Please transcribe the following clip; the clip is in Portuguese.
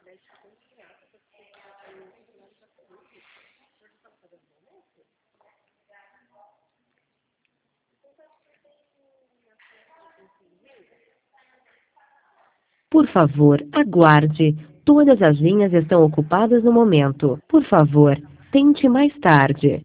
Por favor, aguarde. Todas as linhas estão ocupadas no momento. Por favor, tente mais tarde.